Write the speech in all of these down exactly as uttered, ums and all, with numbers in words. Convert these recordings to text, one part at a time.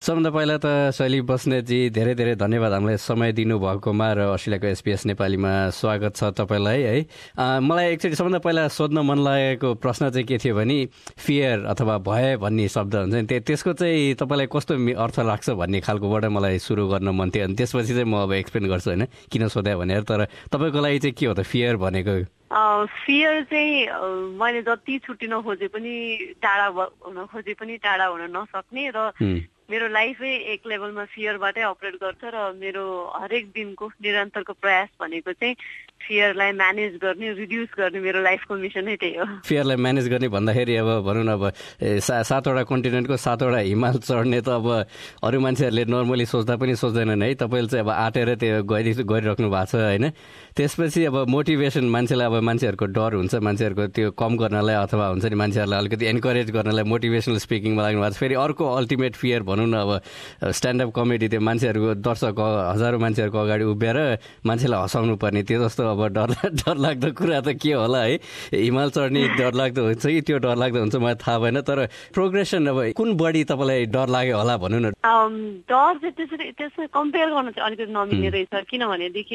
सबभन्दा पहिला त शैली बस्नेतजी धेरै धेरै धन्यवाद हामीलाई समय दिनुभएकोमा र अस्ट्रेलियाको एसपीएस नेपालीमा स्वागत छ तपाईँलाई है। मलाई एकचोटि सबभन्दा पहिला सोध्न मन लागेको प्रश्न चाहिँ के थियो भने फियर अथवा भय भन्ने शब्द हुन्छ नि त्यसको चाहिँ तपाईँलाई कस्तो अर्थ लाग्छ भन्ने खालकोबाट मलाई सुरु गर्न मन थियो। अनि त्यसपछि चाहिँ म अब एक्सप्लेन गर्छु होइन किन सोधेँ भनेर। तर तपाईँको लागि चाहिँ के हो त फियर भनेको? फियर चाहिँ मैले जति छुट्टिन खोजे पनि टाढा हुन खोजे पनि टाढा हुन नसक्ने र मेरो लाइफै एक लेभलमा फियरबाटै अपरेट गर्छ र मेरो हरेक दिनको निरन्तरको प्रयास भनेको चाहिँ फियरलाई म्यानेज गर्ने रिड्युस गर्ने मेरो लाइफको मिसन नै त्यही हो। फियरलाई म्यानेज गर्ने भन्दाखेरि अब भनौँ न अब सा सातवटा कन्टिनेन्टको सातवटा हिमाल चढ्ने त अब अरू मान्छेहरूले नर्मली सोच्दा पनि सोच्दैनन् है। तपाईँले चाहिँ अब आँटेर त्यो गरि गरिराख्नु भएको छ होइन। त्यसपछि अब मोटिभेसन मान्छेलाई अब मान्छेहरूको डर हुन्छ मान्छेहरूको त्यो कम गर्नलाई अथवा हुन्छ नि मान्छेहरूलाई अलिकति एन्करेज गर्नलाई मोटिभेसनल स्पिकिङमा लाग्नु भएको छ। फेरि अर्को अल्टिमेट फियर भनौँ न अब स्ट्यान्डअप कमेडी त्यो मान्छेहरूको दर्शक हजारौँ मान्छेहरूको अगाडि उभिएर मान्छेलाई हँसाउनु पर्ने त्यो जस्तो अब डर डरलाग्दो कुरा त के होला है। हिमाल चढ्ने डरलाग्दो हुन्छ कि त्यो डरलाग्दो हुन्छ मलाई थाहा भएन। तर प्रोग्रेसन अब कुन बढी तपाईँलाई डर लाग्यो होला भनौँ न? डर चाहिँ त्यसरी त्यसमा कम्पेयर गर्न चाहिँ अलिकति नमिल्ने रहेछ। किनभनेदेखि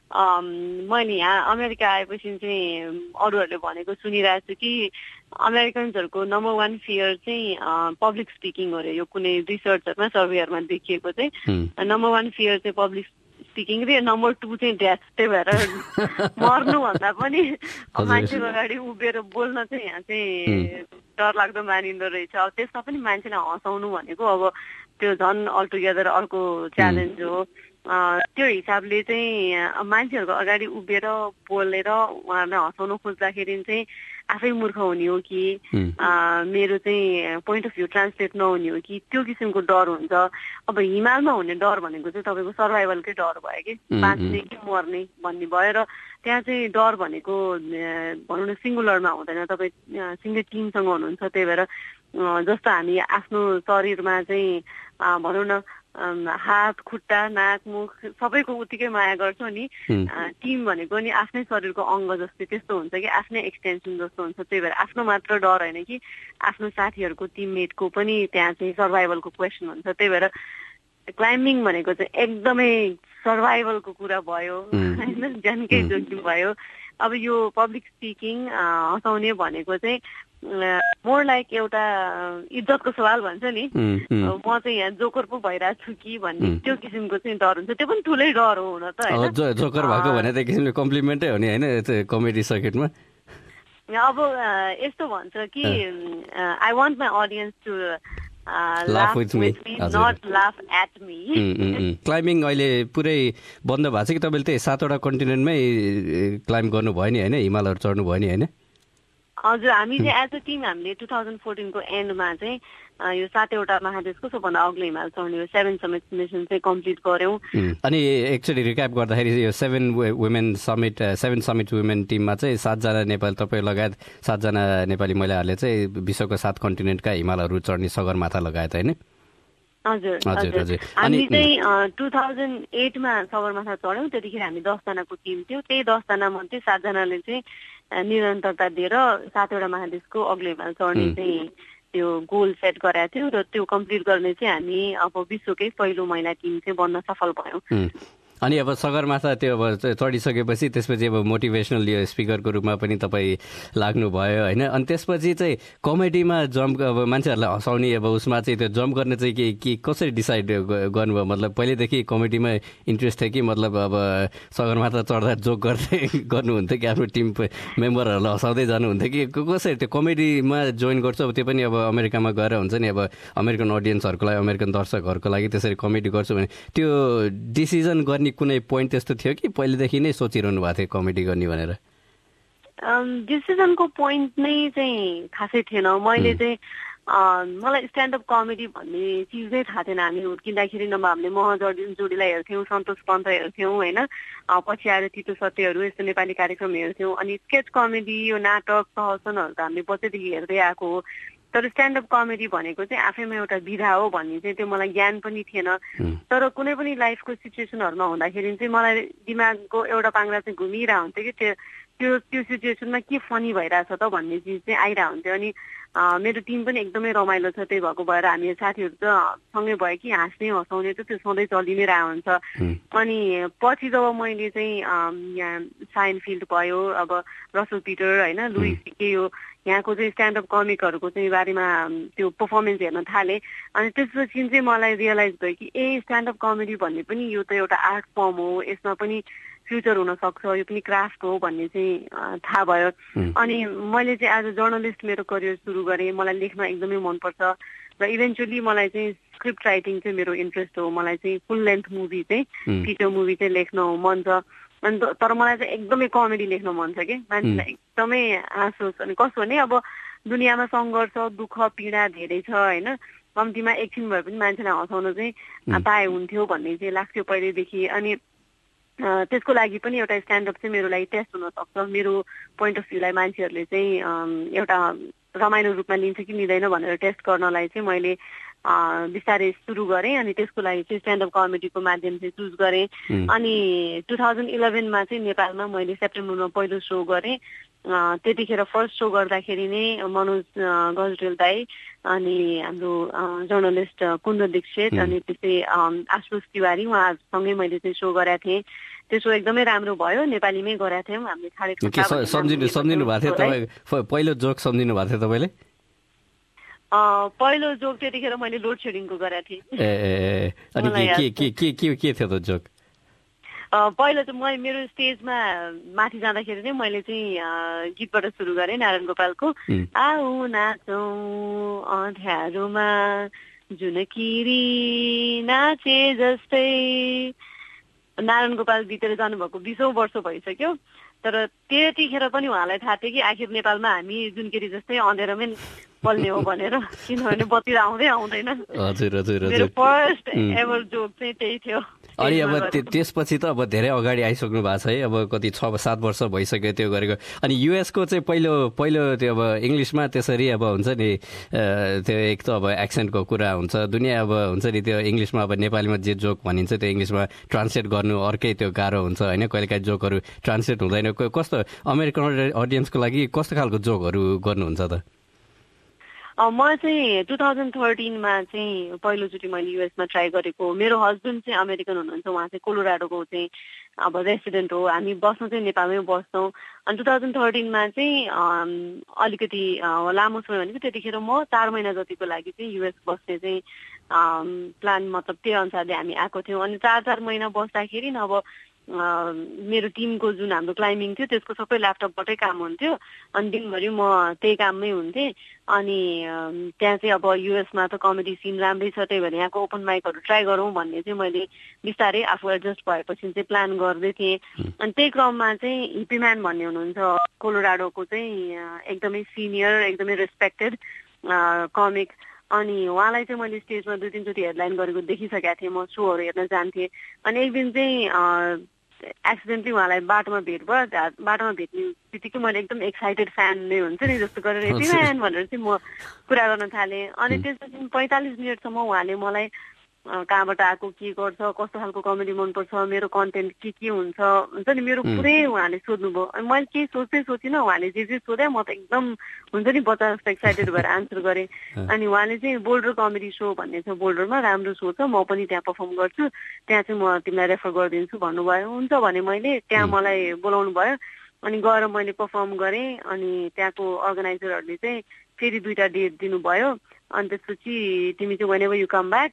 मैले यहाँ अमेरिका आएपछि चाहिँ अरूहरूले भनेको सुनिरहेको छु कि अमेरिकन्सहरूको नम्बर वान फियर चाहिँ पब्लिक स्पिकिङ हो अरे। यो कुनै रिसर्चहरूमा सर्वेहरूमा देखिएको चाहिँ नम्बर वान फियर चाहिँ पब्लिक स्पिकिङ रे नम्बर टू चाहिँ डेथ। त्यही भएर मर्नुभन्दा पनि मान्छेको अगाडि उभिएर बोल्न चाहिँ यहाँ चाहिँ डर लाग्दो मानिँदो रहेछ। अब त्यसमा पनि मान्छेलाई हँसाउनु भनेको अब त्यो झन् अलटुगेदर अर्को च्यालेन्ज हो। त्यो हिसाबले चाहिँ मान्छेहरूको अगाडि उभिएर बोलेर उहाँहरूलाई हँसाउन खोज्दाखेरि चाहिँ आफै मूर्ख हुने हो कि मेरो चाहिँ पोइन्ट अफ भ्यू ट्रान्सलेट नहुने हो कि त्यो किसिमको डर हुन्छ। अब हिमालमा हुने डर भनेको चाहिँ तपाईँको सर्भाइभलकै डर भयो कि बाँच्ने कि मर्ने भन्ने भयो। र त्यहाँ चाहिँ डर भनेको भनौँ न सिङ्गुलरमा हुँदैन, तपाईँ सिङ्गै टिमसँग हुनुहुन्छ। त्यही भएर जस्तो हामी आफ्नो शरीरमा चाहिँ भनौँ न हात खुट्टा नाक मुख सबैको उत्तिकै माया गर्छौँ नि, टिम भनेको नि आफ्नै शरीरको अङ्ग जस्तै त्यस्तो हुन्छ कि आफ्नै एक्सटेन्सन जस्तो हुन्छ। त्यही भएर आफ्नो मात्र डर होइन कि आफ्नो साथीहरूको टिममेटको पनि त्यहाँ चाहिँ सर्भाइभलको क्वेसन हुन्छ। त्यही भएर क्लाइम्बिङ भनेको चाहिँ एकदमै सर्भाइभलको कुरा भयो होइन, ज्यानकै जोखिम भयो। अब यो पब्लिक स्पिकिङ हँसाउने भनेको चाहिँ मोर लाइक एउटा इज्जतको सवाल भन्छ नि, म चाहिँ यहाँ जोकर पो भइरहेको छु कि भन्ने त्यो किसिमको चाहिँ डर हुन्छ। त्यो पनि ठुलै डर हो हुन त होइन। जोकर भएको भने त किसिमले कम्प्लिमेन्टै हो नि होइन कमेडी सर्किटमा। अब यस्तो भन्छ कि I want my audience to laugh with me, not laugh at me. Climbing अहिले पुरै बन्द भएको छ कि तपाईँले त्यही सातवटा कन्टिनेन्टमै क्लाइम्ब गर्नुभयो नि होइन, हिमालहरू चढ्नु भयो नि होइन? हजुर, हामी चाहिँ एज अ टिम हामीले टु थाउजन्ड फोर्टिनको एन्डमा चाहिँ यो सातवटा महादेशको सबभन्दा अग्लो हिमाल चढ्ने यो सेभेन समिट मिसन चाहिँ कम्प्लिट गऱ्यौँ। अनि एकचोटि रिक्याप गर्दाखेरि यो seven women summit seven summit women टिममा चाहिँ सातजना नेपाली तपाईँ लगायत सातजना नेपाली महिलाहरूले चाहिँ विश्वको सात कन्टिनेन्टका हिमालहरू चढ्ने सगरमाथा लगायत होइन? हजुर हजुर। हामी चाहिँ टु थाउजन्ड एटमा सगरमाथा चढ्यौँ। त्यतिखेर हामी दसजनाको टिम थियो। त्यही दसजना मध्ये सातजनाले चाहिँ निरन्तरता दिएर सातवटा महादेशको अग्लो हिमाल चढ्ने चाहिँ त्यो गोल सेट गराएको थियो र त्यो कम्प्लिट गर्ने चाहिँ हामी अब विश्वकै पहिलो महिला टिम चाहिँ बन्न सफल भयौँ। अनि अब सगरमाथा त्यो अब चढिसकेपछि त्यसपछि अब मोटिभेसनल यो स्पिकरको रूपमा पनि तपाईँ लाग्नुभयो होइन? अनि त्यसपछि चाहिँ कमेडीमा जम्प अब मान्छेहरूलाई हँसाउने अब उसमा चाहिँ त्यो जम्प गर्ने चाहिँ के के कसरी डिसाइड गर्नुभयो? मतलब पहिलेदेखि कमेडीमा इन्ट्रेस्ट थियो कि मतलब अब सगरमाथा चढ्दा जोक गर्दै गर्नुहुन्थ्यो कि आफ्नो टिम मेम्बरहरूलाई हँसाउँदै जानुहुन्थ्यो कि कसरी त्यो कमेडीमा जोइन गर्छु अब त्यो पनि अब अमेरिकामा गएर हुन्छ नि अब अमेरिकन अडियन्सहरूको लागि अमेरिकन दर्शकहरूको लागि त्यसरी कमेडी गर्छु भने त्यो डिसिजन गर्ने कुनै पोइन्ट त्यस्तो थियो कि पहिलेदेखि नै सोचिरहनु भएको थियो कमेडी गर्ने भनेर? डिसिजनको पोइन्ट नै चाहिँ खासै थिएन। मैले चाहिँ मलाई स्ट्यान्डअप कमेडी भन्ने चिज नै थाहा थिएन। हामी हुर्किँदाखेरि नभए हामीले मह जोडीलाई हेर्थ्यौँ, सन्तोष पन्त हेर्थ्यौँ होइन, पछि आएर तितो सत्यहरू यस्तो नेपाली कार्यक्रम हेर्थ्यौँ। अनि स्केच कमेडी यो नाटक प्रहसनहरू त हामीले बच्चैदेखि हेर्दै आएको हो। तर स्ट्यान्डअप कमेडी भनेको चाहिँ आफैमा एउटा विधा हो भन्ने चाहिँ त्यो मलाई ज्ञान पनि थिएन। तर कुनै पनि लाइफको सिचुएसनहरूमा हुँदाखेरि चाहिँ मलाई दिमागको एउटा पाङ्ग्रा चाहिँ घुमिरहेको हुन्थ्यो कि त्यो त्यो त्यो सिचुएसनमा के फनी भइरहेछ त भन्ने चिज चाहिँ आइरहेको हुन्थ्यो। अनि मेरो टिम पनि एकदमै रमाइलो छ, त्यही भएको भएर हामी साथीहरू त सँगै भयो कि हाँस्ने हँसाउने त त्यो सधैँ चलि नै रहेको हुन्छ। अनि पछि जब मैले चाहिँ यहाँ साइनफिल्ड भयो, अब रसल पिटर होइन, लुइस सीके, यो यहाँको चाहिँ स्ट्यान्डअप कमिकहरूको चाहिँ बारेमा त्यो पर्फर्मेन्स हेर्न थालेँ। अनि त्यसपछि चाहिँ मलाई रियलाइज भयो कि ए स्ट्यान्डअप कमेडी भन्ने पनि यो त एउटा आर्ट फर्म हो, यसमा पनि फ्युचर हुनसक्छ, यो पनि क्राफ्ट हो भन्ने चाहिँ थाहा भयो। अनि मैले चाहिँ एज अ जर्नलिस्ट मेरो करियर सुरु गरेँ। मलाई लेख्न एकदमै मनपर्छ र इभेन्चुली मलाई चाहिँ स्क्रिप्ट राइटिङ चाहिँ मेरो इन्ट्रेस्ट हो। मलाई चाहिँ फुल लेन्थ मुभी चाहिँ फिचर मुभी चाहिँ लेख्न मन छ। अनि तर मलाई चाहिँ एकदमै कमेडी लेख्न मन छ कि मान्छेलाई एकदमै हाँसोस्। अनि कस्तो भने अब दुनियाँमा सङ्घर्ष, दुःख, पीडा धेरै छ होइन, कम्तीमा एकछिन भए पनि मान्छेलाई हँसाउन चाहिँ पाए हुन्थ्यो भन्ने चाहिँ लाग्थ्यो पहिल्यैदेखि। अनि त्यसको लागि पनि एउटा स्ट्यान्डअप चाहिँ मेरो लागि टेस्ट हुनसक्छ। मेरो पोइन्ट अफ भ्यूलाई मान्छेहरूले चाहिँ एउटा रमाइलो रूपमा लिन्छ कि लिँदैन भनेर टेस्ट गर्नलाई चाहिँ मैले बिस्तारै सुरु गरेँ। अनि त्यसको लागि चाहिँ स्ट्यान्डअप कमेडीको माध्यम चाहिँ चुज गरेँ। अनि टु थाउजन्ड इलेभेनमा चाहिँ नेपालमा मैले सेप्टेम्बरमा पहिलो सो गरेँ। त्यतिखेर फर्स्ट सो गर्दाखेरि नै मनोज गजरेल दाई अनि हाम्रो जर्नलिस्ट कुन्द दीक्षित अनि त्यस्तै आशुष तिवारी उहाँहरूसँगै मैले चाहिँ सो गरेको थिएँ। त्यो सो एकदमै राम्रो भयो, नेपालीमै गरेका थियौँ हामीले। खाडे सम्झिनु सम्झिनु भएको थियो तपाईँ, पहिलो जोक सम्झिनु भएको थियो तपाईँले? पहिलो जोक त्यतिखेर मैले लोड सेडिङको गरेको थिएँ। ए अनि के के के के के थियो त जोक? पहिलो चाहिँ म मेरो स्टेजमा माथि जाँदाखेरि चाहिँ मैले चाहिँ गीतबाट सुरु गरेँ, नारायण गोपालको आऊ नाचौँ अँध्यारोमा जुनकिरी नाचे जस्तै। नारायण गोपाल बितेर जानुभएको बिसौँ वर्ष भइसक्यो, तर त्यतिखेर पनि उहाँलाई थाहा थियो कि आखिर नेपालमा हामी जुनकिरी जस्तै अँध्यारोमै बल्ने हो भनेर, किनभने बत्ती आउँदै आउँदैन। हजुर हजुर मेरो फर्स्ट एभर जोक चाहिँ त्यही थियो। अनि अब त्यसपछि त अब धेरै अगाडि आइसक्नु भएको छ है, अब कति छ सात वर्ष भइसक्यो त्यो गरेको। अनि युएसको चाहिँ पहिलो पहिलो त्यो अब इङ्ग्लिसमा त्यसरी अब हुन्छ नि त्यो एक त अब एक्सेन्टको कुरा हुन्छ, दुनियाँ अब हुन्छ नि त्यो इङ्ग्लिसमा अब नेपालीमा जे जोक भनिन्छ त्यो इङ्ग्लिसमा ट्रान्सलेट गर्नु अर्कै त्यो गाह्रो हुन्छ होइन, कहिलेकाहीँ जोकहरू ट्रान्सलेट हुँदैन। कस्तो अमेरिकन अडियन्सको लागि कस्तो खालको जोकहरू गर्नुहुन्छ त? म चाहिँ टु थाउजन्ड थर्टिनमा चाहिँ पहिलोचोटि मैले युएसमा ट्राई गरेको। मेरो हस्बेन्ड चाहिँ अमेरिकन हुनुहुन्छ, उहाँ चाहिँ कोलोराडोको चाहिँ अब रेसिडेन्ट हो। हामी बस्नु चाहिँ नेपालमै बस्छौँ। अनि टु थाउजन्ड थर्टिनमा चाहिँ अलिकति लामो समय भनेको त्यतिखेर म चार महिना जतिको लागि चाहिँ युएस बस्ने चाहिँ प्लान, मतलब त्यही अनुसारले हामी आएको थियौँ। अनि चार चार महिना बस्दाखेरि अब मेरो टिमको जुन हाम्रो क्लाइम्बिङ थियो त्यसको सबै ल्यापटपबाटै काम हुन्थ्यो। अनि दिनभरि म त्यही काममै हुन्थेँ। अनि त्यहाँ चाहिँ अब युएसमा त कमेडी सिन राम्रै छ, त्यही भएर यहाँको ओपन माइकहरू ट्राई गरौँ भन्ने चाहिँ मैले बिस्तारै आफू एडजस्ट भएपछि चाहिँ प्लान गर्दै थिएँ। अनि त्यही क्रममा चाहिँ हिप्पीम्यान भन्ने हुनुहुन्छ कोलोराडोको चाहिँ एकदमै सिनियर एकदमै रेस्पेक्टेड कमिक। अनि उहाँलाई चाहिँ मैले स्टेजमा दुई तिनचोटि हेडलाइन गरेको देखिसकेको थिएँ, म सोहरू हेर्न जान्थेँ। अनि एक दिन चाहिँ एक्सिडेन्टली उहाँलाई बाटोमा भेट भयो। बाटोमा भेट्ने बित्तिकै मैले एकदम एक्साइटेड फ्यान नै हुन्छ नि जस्तो गरेर हिप्पीम्यान भनेर चाहिँ म कुरा गर्न थालेँ। अनि त्यसपछि पैँतालिस मिनटसम्म उहाँले मलाई कहाँबाट आएको, के गर्छ, कस्तो खालको कमेडी मनपर्छ, मेरो कन्टेन्ट के के हुन्छ हुन्छ नि मेरो पुरै उहाँले सोध्नुभयो। अनि मैले केही सोच्दै सोचिनँ, उहाँले जे जे सोधे म त एकदम हुन्छ नि बच्चा जस्तो एक्साइटेड भएर आन्सर गरेँ। अनि उहाँले चाहिँ बोल्डर कमेडी सो भन्ने छ, बोल्डरमा राम्रो सो छ, म पनि त्यहाँ पर्फर्म गर्छु, त्यहाँ चाहिँ म तिमीलाई रेफर गरिदिन्छु भन्नुभयो। हुन्छ भने मैले त्यहाँ मलाई बोलाउनु भयो। अनि गएर मैले पर्फर्म गरेँ। अनि त्यहाँको अर्गनाइजरहरूले चाहिँ फेरि दुईवटा डेट दिनुभयो। अनि त्यसपछि तिमी चाहिँ whenever you come back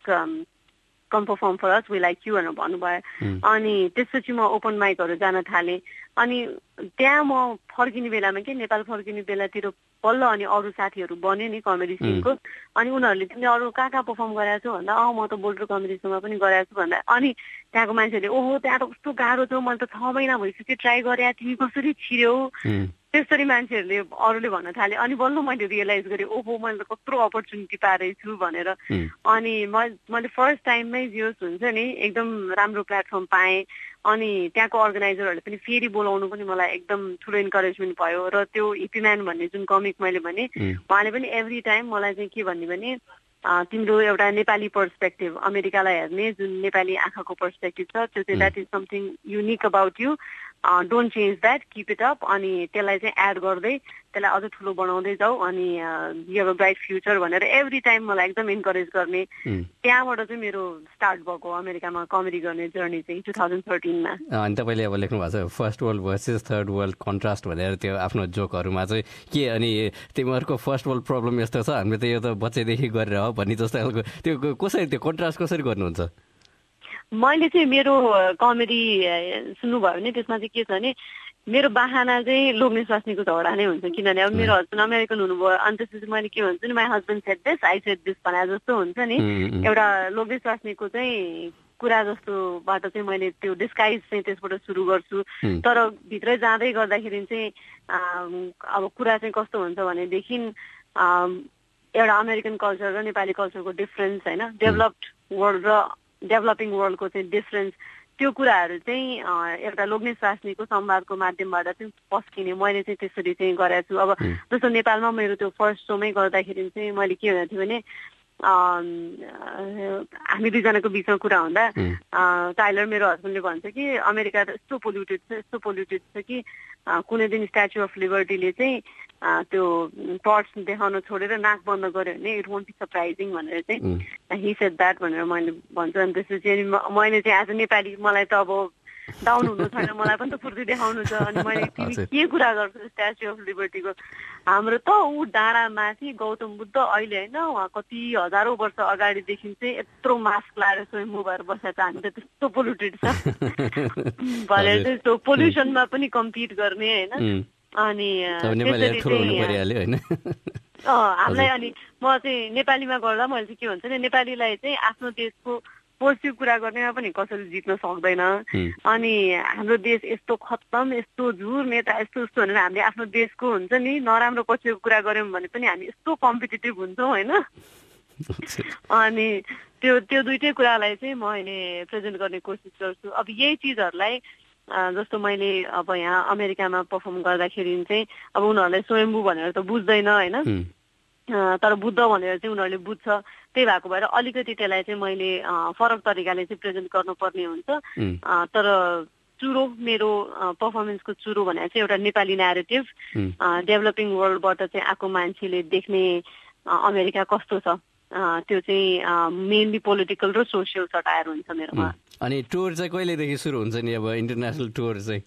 come perform for us we like you भनेर भन्नुभयो। अनि त्यसपछि म ओपन माइकहरू जान थालेँ। अनि त्यहाँ म फर्किने बेलामा के नेपाल फर्किने बेलातिर बल्ल अनि अरू साथीहरू बन्यो नि कमेडी सिनको। अनि उनीहरूले तिमीले अरू कहाँ कहाँ पर्फर्म गराएको छौ भन्दा अँ म त बोल्डर कमेडी सोमा पनि गराएको छु भन्दा अनि त्यहाँको मान्छेहरूले ओहो त्यहाँ त कस्तो गाह्रो छ, मैले त छ महिना भइसक्यो ट्राई गरेँ, तिमी कसरी छिर्यौ, त्यसरी मान्छेहरूले अरूले भन्न थाले। अनि बल्ल मैले रियलाइज गरेँ ओहो मैले त कत्रो अपर्च्युनिटी पाएछु भनेर। अनि मैले फर्स्ट टाइममै जियोस् हुन्छ नि एकदम राम्रो प्लेटफर्म पाएँ। अनि त्यहाँको अर्गनाइजरहरूले पनि फेरि बोलाउनु पनि मलाई एकदम ठुलो इन्करेजमेन्ट भयो। र त्यो हिप्पीम्यान भन्ने जुन कमिक मैले भने उहाँले पनि एभ्री टाइम मलाई चाहिँ के भन्ने भने तिम्रो एउटा नेपाली पर्सपेक्टिभ, अमेरिकालाई हेर्ने जुन नेपाली आँखाको पर्सपेक्टिभ छ त्यो चाहिँ that is something unique about you. Don't change that, keep it up, अनि त्यसलाई चाहिँ एड गर्दै त्यसलाई अझ ठुलो बनाउँदै जाऊ, अनि you have a bright future भनेर एभ्री टाइम मलाई एकदम इन्करेज गर्ने। त्यहाँबाट चाहिँ मेरो स्टार्ट भएको अमेरिकामा कमेडी गर्ने जर्नी चाहिँ टु थाउजन्ड थर्टिनमा। अनि तपाईँले अब लेख्नु भएको छ first world versus third world contrast भनेर त्यो आफ्नो जोकहरूमा चाहिँ के, अनि तिमीहरूको फर्स्ट वर्ल्ड प्रब्लम यस्तो छ, हामीले त यो त बच्चैदेखि गरेर हो भन्ने जस्तो खालको त्यो कसरी त्यो कन्ट्रास्ट कसरी गर्नुहुन्छ? मैले चाहिँ मेरो कमेडी सुन्नुभयो भने त्यसमा चाहिँ के छ भने मेरो बाहना चाहिँ लोग्ने स्वास्नीको झगडा नै हुन्छ, किनभने अब मेरो हस्बेन्ड अमेरिकन हुनुभयो अनि त्यसपछि मैले के भन्छु नि, my husband said this, I said this भने जस्तो हुन्छ नि। एउटा लोग्ने स्वास्नीको चाहिँ कुरा जस्तोबाट चाहिँ मैले त्यो डिस्काइज चाहिँ त्यसबाट सुरु गर्छु, तर भित्रै जाँदै गर्दाखेरि चाहिँ अब कुरा चाहिँ कस्तो हुन्छ भनेदेखि एउटा अमेरिकन कल्चर र नेपाली कल्चरको डिफरेन्स होइन, डेभलप्ड वर्ल्ड र डेभलपिङ वर्ल्डको चाहिँ डिफरेन्स, त्यो कुराहरू चाहिँ एउटा लोग्ने स्वास्नीको संवादको माध्यमबाट चाहिँ पस्किने मैले चाहिँ त्यसरी चाहिँ गरेको छु। अब जस्तो नेपालमा मेरो त्यो फर्स्ट सोमै गर्दाखेरि चाहिँ मैले के भनेको थिएँ भने हामी दुईजनाको बिचमा कुरा हुँदा टाइलर मेरो हस्बेन्डले भन्छ कि अमेरिका त यस्तो पोल्युटेड छ यस्तो पोल्युटेड छ कि कुनै दिन स्ट्याचु अफ लिबर्टीले चाहिँ त्यो टर्च देखाउन छोडेर नाक बन्द गर्यो भने इट वोन्ट बी सरप्राइजिङ भनेर चाहिँ हि सेड द्याट भनेर मैले भन्छु। अनि त्यसपछि मैले चाहिँ एज अ नेपाली मलाई त अब डाउन हुनु छैन, मलाई पनि त फुर्ती देखाउनु छ, अनि मैले तिमी के कुरा गर्छु स्ट्याचु अफ लिबर्टीको, हाम्रो त ऊ डाँडा माथि गौतम बुद्ध अहिले होइन उहाँ कति हजारौँ वर्ष अगाडिदेखि चाहिँ यत्रो मास्क लाएर स्वयम्भू भएर बसेको छ, हामी त त्यस्तो पोल्युटेड छ भनेर चाहिँ त्यो पोल्युसनमा पनि कम्पिट गर्ने होइन। अनि हामीलाई अनि म चाहिँ नेपालीमा गर्दा मैले चाहिँ के भन्छ नि, नेपालीलाई चाहिँ आफ्नो देशको पोजिटिभ कुरा गर्नेमा पनि कसैले जित्न सक्दैन, अनि हाम्रो देश यस्तो खत्तम यस्तो झुर नेता यस्तो यस्तो भनेर हामीले आफ्नो देशको हुन्छ नि नराम्रो पछिको कुरा गऱ्यौँ भने पनि हामी यस्तो कम्पिटिटिभ हुन्छौँ होइन। अनि त्यो त्यो दुइटै कुरालाई चाहिँ म अहिले प्रेजेन्ट गर्ने कोसिस गर्छु। अब यही चिजहरूलाई जस्तो मैले अब यहाँ अमेरिकामा पर्फर्म गर्दाखेरि चाहिँ अब उनीहरूले स्वयम्भू भनेर त बुझ्दैन होइन, तर बुद्ध भनेर चाहिँ उनीहरूले बुझ्छ, त्यही भएको भएर अलिकति त्यसलाई चाहिँ मैले फरक तरिकाले चाहिँ प्रेजेन्ट गर्नुपर्ने हुन्छ। तर चुरो मेरो पर्फर्मेन्सको चुरो भनेर चाहिँ एउटा नेपाली न्यारेटिभ, डेभलपिङ वर्ल्डबाट चाहिँ आएको मान्छेले देख्ने अमेरिका कस्तो छ, त्यो चाहिँ मेनली पोलिटिकल र सोसियल सटायर हुन्छ मेरोमा। अनि टुर चाहिँ कहिलेदेखि सुरु हुन्छ नि अब इन्टरनेसनल टुर चाहिँ?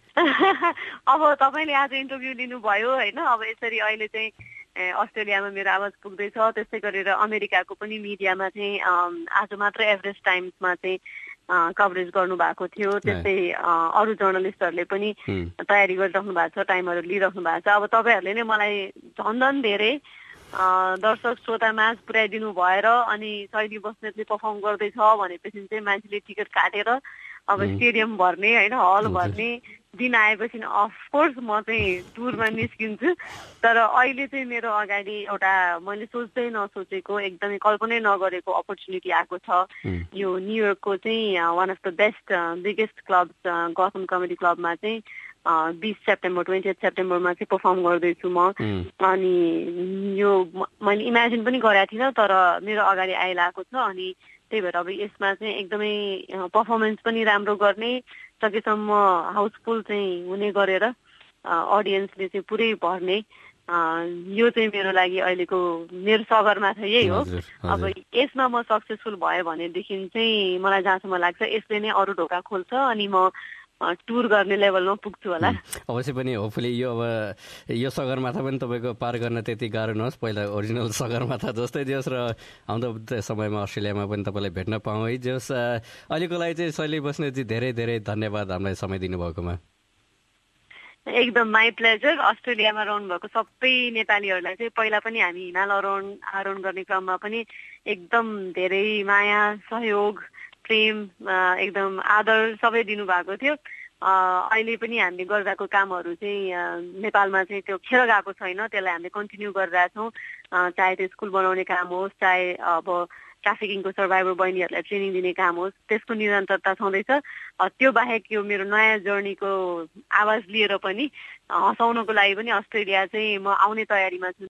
अब तपाईँले आज इन्टरभ्यू लिनुभयो होइन, अब यसरी अहिले चाहिँ अस्ट्रेलियामा मेरो आवाज पुग्दैछ, त्यस्तै गरेर अमेरिकाको पनि मिडियामा चाहिँ आज मात्र एभरेस्ट टाइम्समा चाहिँ कभरेज गर्नुभएको थियो, त्यस्तै अरू जर्नलिस्टहरूले पनि तयारी गरिराख्नु भएको छ, टाइमहरू लिइराख्नु भएको छ। अब तपाईँहरूले नै मलाई झन् झन् धेरै दर्शक श्रोतामाझ पुर्याइदिनु भएर अनि शैली बस्नेतले पर्फर्म गर्दैछ भनेपछि चाहिँ मान्छेले टिकट काटेर अब स्टेडियम भर्ने होइन, हल भर्ने दिन आएपछि अफकोर्स म चाहिँ टुरमा निस्किन्छु। तर अहिले चाहिँ मेरो अगाडि एउटा मैले सोच्दै नसोचेको एकदमै कल्पनै नगरेको अपर्च्युनिटी आएको छ। यो न्युयोर्कको चाहिँ one of the best biggest club Gotham comedy क्लबमा चाहिँ बिस सेप्टेम्बर ट्वेन्टी एट सेप्टेम्बरमा चाहिँ पर्फर्म गर्दैछु म। अनि यो मैले इमेजिन पनि गरेको थिइनँ, तर मेरो अगाडि आइरहेको छ, अनि त्यही भएर अब यसमा चाहिँ एकदमै पर्फर्मेन्स पनि राम्रो गर्ने, सकेसम्म हाउसफुल चाहिँ हुने गरेर अडियन्सले चाहिँ पुरै भर्ने, यो चाहिँ मेरो लागि अहिलेको मेरो सगरमाथा यही हो। अब यसमा म सक्सेसफुल भयो भनेदेखि चाहिँ मलाई जहाँसम्म लाग्छ यसले नै अरू ढोका खोल्छ अनि म टुर गर्ने लेभलमा पुग्छु होला। अवश्य पनि होपफुली यो अब यो सगरमाथा पनि तपाईँको पार गर्न त्यति गाह्रो नहोस्, पहिला ओरिजिनल सगरमाथा जस्तै जोस्, र आउँदो समयमा अस्ट्रेलियामा पनि तपाईँलाई भेट्न पाऊँ है जोस्। अहिलेको लागि चाहिँ शैली बस्नेतजी धेरै धेरै धन्यवाद हामीलाई समय दिनुभएकोमा। एकदम माई प्लेजर। अस्ट्रेलियामा रहनुभएको सबै नेपालीहरूलाई चाहिँ पहिला पनि हामी हिमाल आरोहण आरोहण गर्ने क्रममा पनि एकदम धेरै माया सहयोग प्रेम एकदम आदर सबै दिनुभएको थियो। अहिले पनि हामीले गरिरहेको कामहरू चाहिँ नेपालमा चाहिँ त्यो खेर गएको छैन, त्यसलाई हामीले कन्टिन्यू गरिरहेछौँ, चाहे त्यो स्कुल बनाउने काम होस्, चाहे अब ट्राफिकिङको सर्भाइभर बहिनीहरूलाई ट्रेनिङ दिने काम होस्, त्यसको निरन्तरता छँदैछ। त्यो बाहेक यो मेरो नयाँ जर्नीको आवाज लिएर पनि हँसाउनको लागि पनि अस्ट्रेलिया चाहिँ म आउने तयारीमा छु।